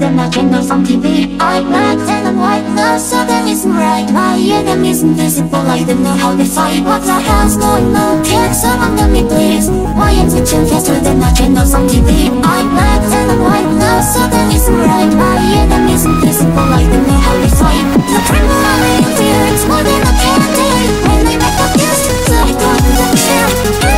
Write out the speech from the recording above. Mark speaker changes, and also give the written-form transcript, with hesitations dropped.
Speaker 1: than my channels on TV. I'm black and I'm white, the sun isn't right. My enemy's invisible, I don't know how they fight. What the hell's going on? Can someone tell me please? Why am I faster than my channels on TV? I'm black and I'm white, the sun isn't